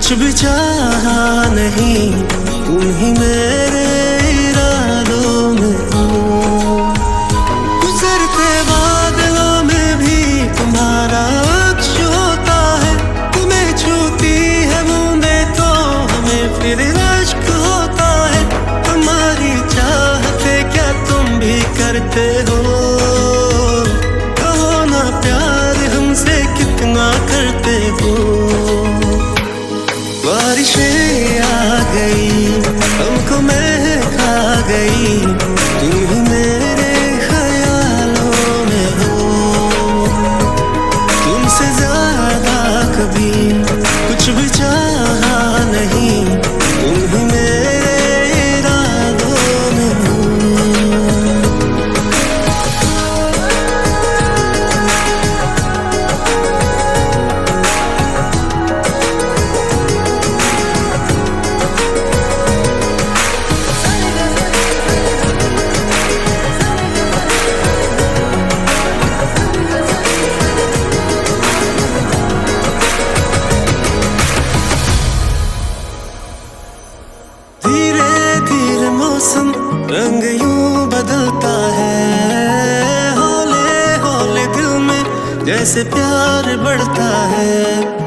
कुछ भी चाहा नहीं, तुम ही मेरे इरादों में हो। गुजरते बादलों में भी तुम्हारा अक्स होता है। तुम्हें छूती है बूंदें तो हमें फिर अश्क होता है। हमारी चाहते क्या तुम भी करते हो? कहो ना प्यार हमसे कितना करते हो? बारिशें आ गई, हमको महका गई, तुम ही मेरे ख्यालों में हो। तुमसे ज्यादा कभी कुछ भी चाहा नहीं, तुम ही मेरे इरादों में हो। मौसम रंग यूं बदलता है, हौले हौले दिल में जैसे प्यार बढ़ता है।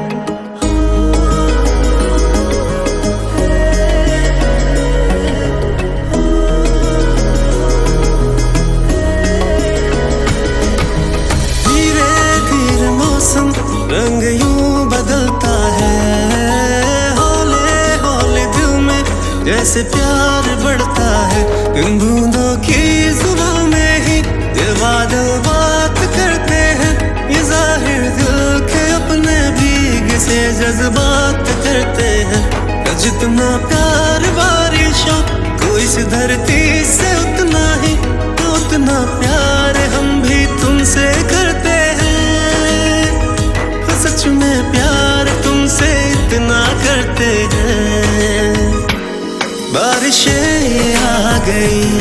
धीरे धीरे मौसम रंग यूं बदलता है, हौले हौले दिल में जैसे प्यार बढ़ता है। इन बूंदों की जुबां में ही ये बादल बात करते हैं। ये जाहिर दिल के अपने भीग से जज्बात करते हैं। जितना प्यार बारिशों को इस धरती से उतना ही, उतना प्यार हम भी तुमसे करते हैं। सच में प्यार तुमसे इतना करते हैं। बारिशें आ गई,